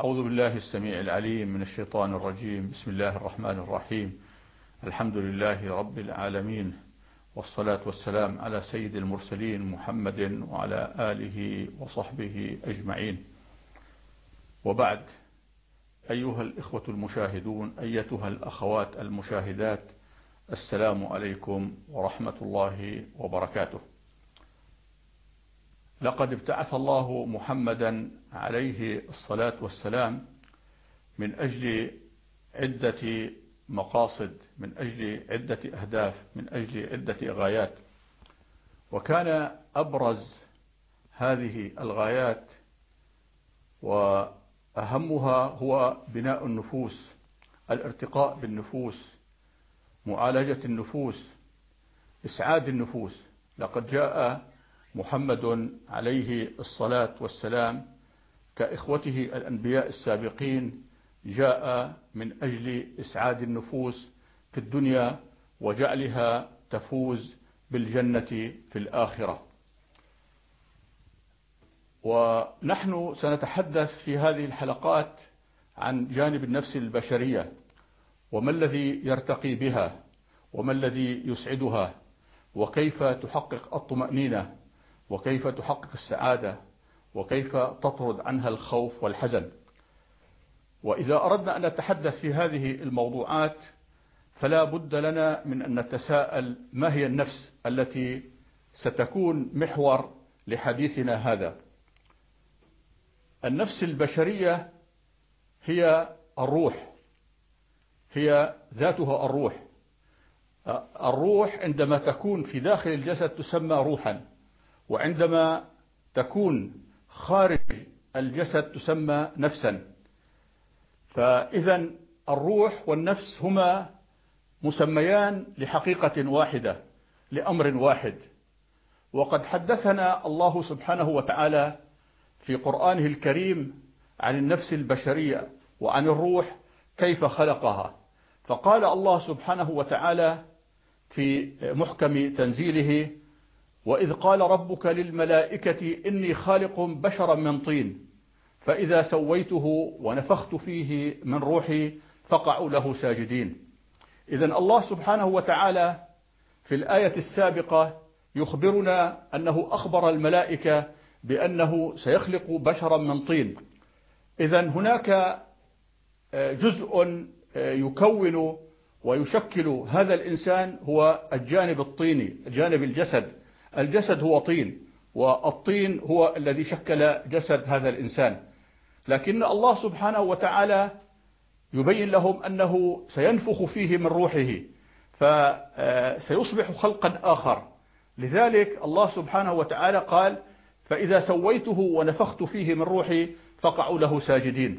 أعوذ بالله السميع العليم من الشيطان الرجيم. بسم الله الرحمن الرحيم. الحمد لله رب العالمين، والصلاة والسلام على سيد المرسلين محمد وعلى آله وصحبه أجمعين. وبعد، أيها الإخوة المشاهدون، أيتها الأخوات المشاهدات، السلام عليكم ورحمة الله وبركاته. لقد ابتعث الله محمدا عليه الصلاة والسلام من أجل عدة مقاصد، من أجل عدة أهداف، من أجل عدة غايات، وكان أبرز هذه الغايات وأهمها هو بناء النفوس، الارتقاء بالنفوس، معالجة النفوس، إسعاد النفوس. لقد جاء محمد عليه الصلاة والسلام كإخوته الأنبياء السابقين، جاء من أجل إسعاد النفوس في الدنيا وجعلها تفوز بالجنة في الآخرة. ونحن سنتحدث في هذه الحلقات عن جانب النفس البشرية، وما الذي يرتقي بها، وما الذي يسعدها، وكيف تحقق الطمأنينة، وكيف تحقق السعادة، وكيف تطرد عنها الخوف والحزن. وإذا أردنا أن نتحدث في هذه الموضوعات فلا بد لنا من أن نتساءل: ما هي النفس التي ستكون محور لحديثنا هذا؟ النفس البشرية هي الروح، هي ذاتها الروح. الروح عندما تكون في داخل الجسد تسمى روحا، وعندما تكون خارج الجسد تسمى نفسا. فإذا الروح والنفس هما مسميان لحقيقة واحدة، لأمر واحد. وقد حدثنا الله سبحانه وتعالى في قرآنه الكريم عن النفس البشرية وعن الروح كيف خلقها. فقال الله سبحانه وتعالى في محكم تنزيله: وإذ قال ربك للملائكة إني خالق بشرا من طين فإذا سويته ونفخت فيه من روحي فقعوا له ساجدين. إذن الله سبحانه وتعالى في الآية السابقة يخبرنا أنه أخبر الملائكة بأنه سيخلق بشرا من طين. إذن هناك جزء يكون ويشكل هذا الإنسان هو الجانب الطيني، جانب الجسد. الجسد هو طين، والطين هو الذي شكل جسد هذا الإنسان. لكن الله سبحانه وتعالى يبين لهم أنه سينفخ فيه من روحه فسيصبح خلقا آخر. لذلك الله سبحانه وتعالى قال: فإذا سويته ونفخت فيه من روحي فقعوا له ساجدين.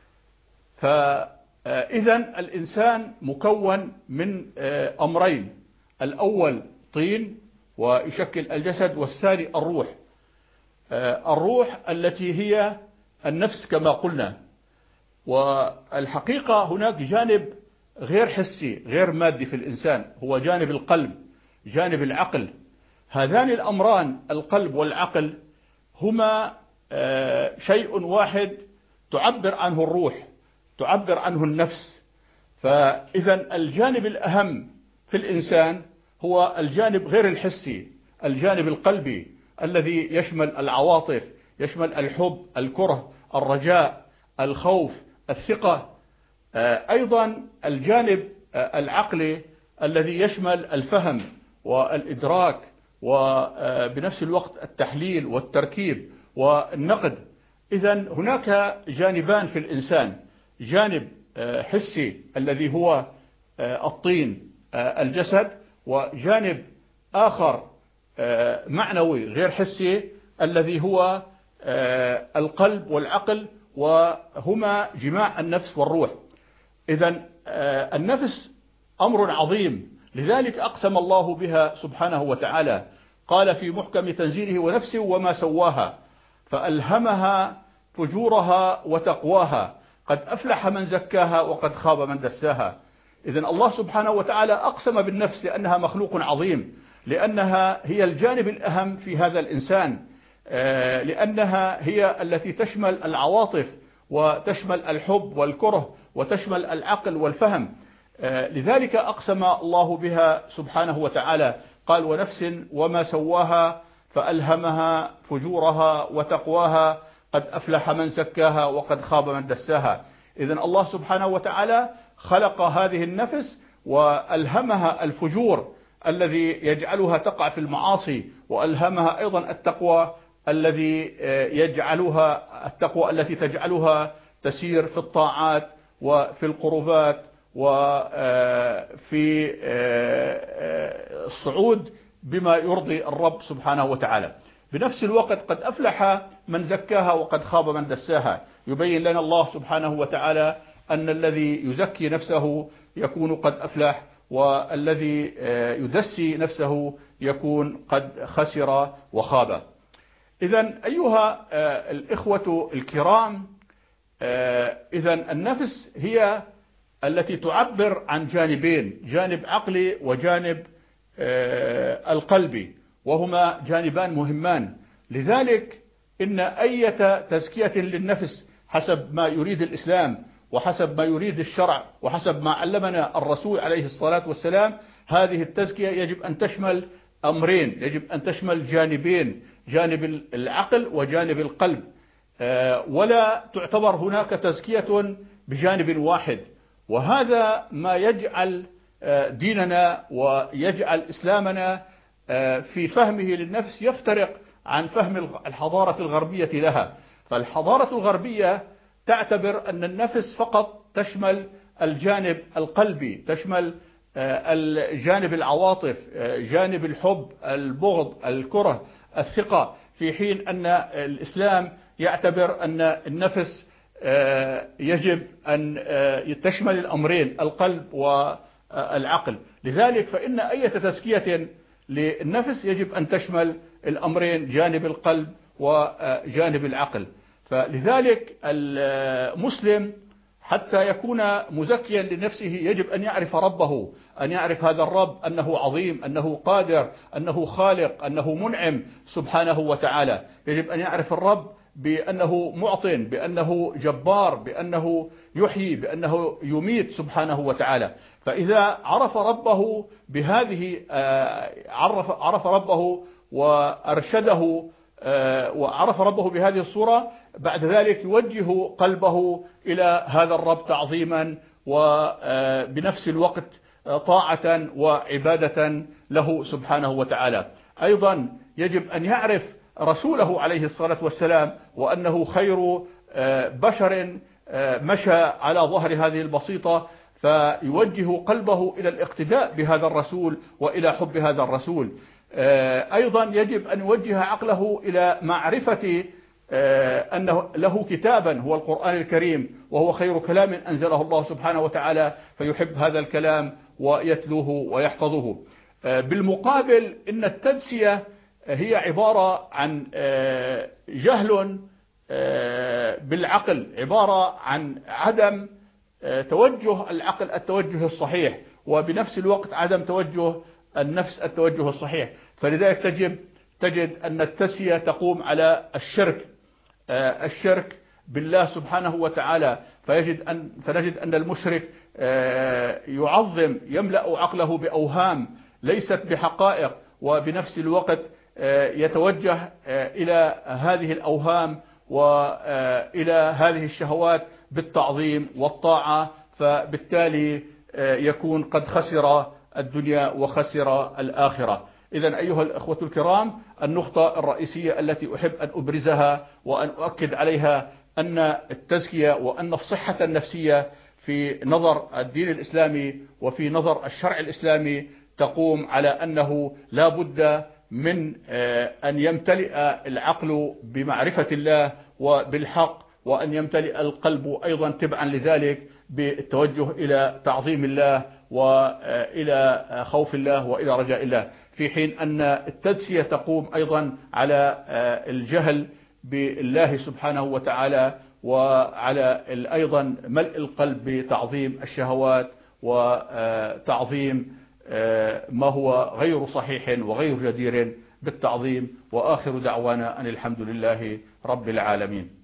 فإذا الإنسان مكون من أمرين: الأول طين ويشكل الجسد، والثاني الروح. الروح التي هي النفس كما قلنا. والحقيقة هناك جانب غير حسي غير مادي في الإنسان، هو جانب القلب، جانب العقل. هذان الأمران القلب والعقل هما شيء واحد تعبر عنه الروح، تعبر عنه النفس. فإذا الجانب الأهم في الإنسان هو الجانب غير الحسي، الجانب القلبي الذي يشمل العواطف، يشمل الحب، الكره، الرجاء، الخوف، الثقة. أيضا الجانب العقلي الذي يشمل الفهم والإدراك، وبنفس الوقت التحليل والتركيب والنقد. إذا هناك جانبان في الإنسان: جانب حسي الذي هو الطين الجسد، وجانب آخر معنوي غير حسي الذي هو القلب والعقل، وهما جماع النفس والروح. إذن النفس أمر عظيم، لذلك أقسم الله بها سبحانه وتعالى. قال في محكم تنزيله: ونفس وما سواها فألهمها فجورها وتقواها قد أفلح من زكاها وقد خاب من دساها. إذن الله سبحانه وتعالى أقسم بالنفس لأنها مخلوق عظيم، لأنها هي الجانب الأهم في هذا الإنسان، لأنها هي التي تشمل العواطف وتشمل الحب والكره وتشمل العقل والفهم. لذلك أقسم الله بها سبحانه وتعالى، قال: ونفس وما سواها فألهمها فجورها وتقواها قد أفلح من زكاها وقد خاب من دساها. إذن الله سبحانه وتعالى خلق هذه النفس وألهمها الفجور الذي يجعلها تقع في المعاصي، وألهمها أيضا التقوى التي تجعلها تسير في الطاعات وفي القربات وفي الصعود بما يرضي الرب سبحانه وتعالى. بنفس الوقت قد أفلح من زكاها وقد خاب من دساها. يبين لنا الله سبحانه وتعالى أن الذي يزكي نفسه يكون قد أفلح، والذي يدسي نفسه يكون قد خسر وخاب. إذن أيها الإخوة الكرام، إذن النفس هي التي تعبر عن جانبين، جانب عقلي وجانب القلبي، وهما جانبان مهمان. لذلك إن أي تزكية للنفس حسب ما يريد الإسلام وحسب ما يريد الشرع وحسب ما علمنا الرسول عليه الصلاة والسلام، هذه التزكية يجب أن تشمل أمرين، يجب أن تشمل جانبين، جانب العقل وجانب القلب، ولا تعتبر هناك تزكية بجانب واحد. وهذا ما يجعل ديننا ويجعل إسلامنا في فهمه للنفس يفترق عن فهم الحضارة الغربية لها. فالحضارة الغربية تعتبر أن النفس فقط تشمل الجانب القلبي، تشمل الجانب العواطف، جانب الحب، البغض، الكره، الثقة، في حين أن الإسلام يعتبر أن النفس يجب أن تشمل الأمرين، القلب والعقل. لذلك فإن أي تزكية للنفس يجب أن تشمل الأمرين، جانب القلب وجانب العقل. فلذلك المسلم حتى يكون مزكيا لنفسه يجب أن يعرف ربه، أن يعرف هذا الرب أنه عظيم، أنه قادر، أنه خالق، أنه منعم سبحانه وتعالى. يجب أن يعرف الرب بأنه معطن، بأنه جبار، بأنه يحيي، بأنه يميت سبحانه وتعالى. فإذا عرف ربه بهذه عرف ربه وأرشده وعرف ربه بهذه الصورة، بعد ذلك يوجه قلبه إلى هذا الرب تعظيما وبنفس الوقت طاعة وعبادة له سبحانه وتعالى. أيضا يجب أن يعرف رسوله عليه الصلاة والسلام وأنه خير بشر مشى على ظهر هذه البسيطة، فيوجه قلبه إلى الاقتداء بهذا الرسول وإلى حب هذا الرسول. أيضا يجب أن يوجه عقله إلى معرفة أنه له كتابا هو القرآن الكريم، وهو خير كلام أنزله الله سبحانه وتعالى، فيحب هذا الكلام ويتلوه ويحفظه. بالمقابل إن التدسية هي عبارة عن جهل بالعقل، عبارة عن عدم توجه العقل التوجه الصحيح، وبنفس الوقت عدم توجه النفس التوجه الصحيح. فلذلك تجد أن التزكية تقوم على الشرك بالله سبحانه وتعالى، فنجد أن المشرك يملأ عقله بأوهام ليست بحقائق، وبنفس الوقت يتوجه إلى هذه الأوهام وإلى هذه الشهوات بالتعظيم والطاعة، فبالتالي يكون قد خسر الدنيا وخسر الآخرة. إذن أيها الأخوة الكرام، النقطة الرئيسية التي أحب أن أبرزها وأن أؤكد عليها أن التزكية وأن الصحة النفسية في نظر الدين الإسلامي وفي نظر الشرع الإسلامي تقوم على أنه لا بد من أن يمتلئ العقل بمعرفة الله وبالحق، وأن يمتلئ القلب أيضا تبعا لذلك بالتوجه إلى تعظيم الله وإلى خوف الله وإلى رجاء الله، في حين أن التدسية تقوم أيضا على الجهل بالله سبحانه وتعالى، وعلى أيضا ملء القلب بتعظيم الشهوات وتعظيم ما هو غير صحيح وغير جدير بالتعظيم. وآخر دعوانا أن الحمد لله رب العالمين.